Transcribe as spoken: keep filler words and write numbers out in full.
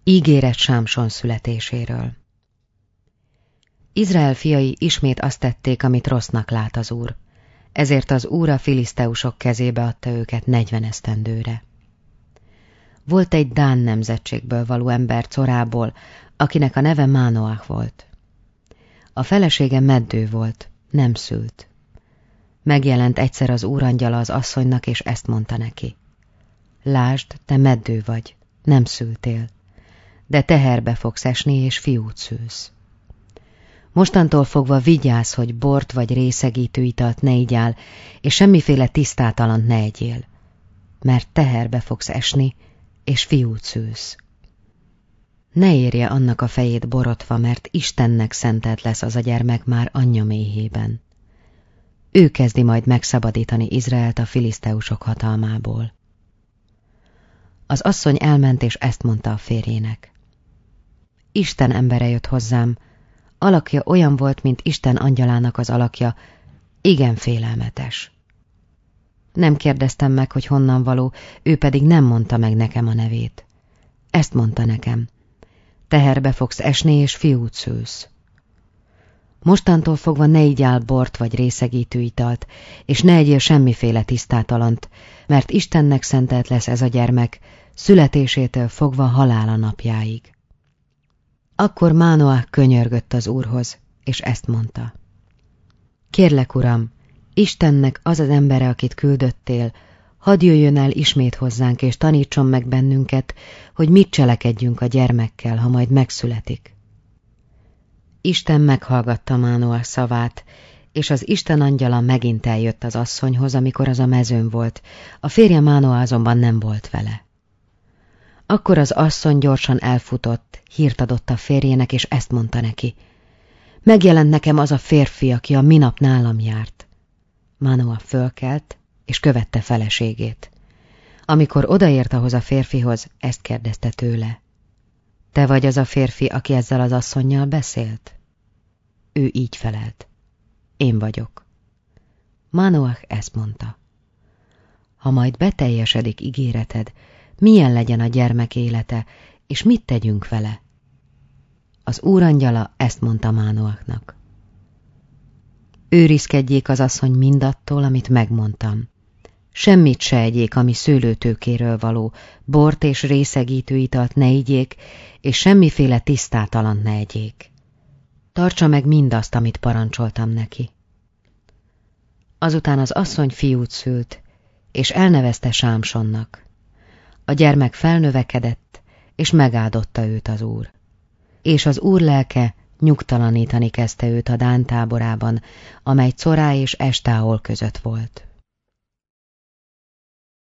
Ígéret Sámson születéséről. Izrael fiai ismét azt tették, amit rossznak lát az Úr, ezért az Úr a filiszteusok kezébe adta őket negyven esztendőre. Volt egy dán nemzetségből való ember Corából, akinek a neve Mánoach volt. A felesége meddő volt, nem szült. Megjelent egyszer az úrangyala az asszonynak, és ezt mondta neki: lásd, te meddő vagy, nem szültél, de teherbe fogsz esni, és fiút szülsz. Mostantól fogva vigyázz, hogy bort vagy részegítő italt ne igyál, és semmiféle tisztátalant ne egyél, mert teherbe fogsz esni, és fiút szülsz. Ne érje annak a fejét borotva, mert Istennek szentelt lesz az a gyermek már anyja méhében. Ő kezdi majd megszabadítani Izraelt a filiszteusok hatalmából. Az asszony elment, és ezt mondta a férjének: Isten embere jött hozzám, alakja olyan volt, mint Isten angyalának az alakja, igen félelmetes. Nem kérdeztem meg, hogy honnan való, ő pedig nem mondta meg nekem a nevét. Ezt mondta nekem: teherbe fogsz esni, és fiút szülsz. Mostantól fogva ne igyál bort vagy részegítő italt, és ne egyél semmiféle tisztátalant, mert Istennek szentelt lesz ez a gyermek, születésétől fogva halála napjáig. Akkor Mánoach könyörgött az Úrhoz, és ezt mondta: kérlek, Uram, Istennek az az embere, akit küldöttél, hadd jöjjön el ismét hozzánk, és tanítson meg bennünket, hogy mit cselekedjünk a gyermekkel, ha majd megszületik. Isten meghallgatta Mánoach szavát, és az Isten angyala megint eljött az asszonyhoz, amikor az a mezőn volt, a férje Mánoach azonban nem volt vele. Akkor az asszony gyorsan elfutott, hírt adott a férjének, és ezt mondta neki: megjelent nekem az a férfi, aki a minap nálam járt. Mánoach fölkelt, és követte feleségét. Amikor odaért ahhoz a férfihoz, ezt kérdezte tőle: te vagy az a férfi, aki ezzel az asszonnyal beszélt? Ő így felelt: én vagyok. Mánoach ezt mondta: ha majd beteljesedik ígéreted, milyen legyen a gyermek élete, és mit tegyünk vele? Az úrangyala ezt mondta Mánoachnak: őrizkedjék az asszony mindattól, amit megmondtam. Semmit se egyék, ami szőlőtőkéről való, bort és részegítő italt ne igyék, és semmiféle tisztátalant ne egyék. Tartsa meg mindazt, amit parancsoltam neki. Azután az asszony fiút szült, és elnevezte Sámsonnak. A gyermek felnövekedett, és megáldotta őt az Úr. És az Úr lelke nyugtalanítani kezdte őt a dán táborában, amely Corá és Estáol között volt.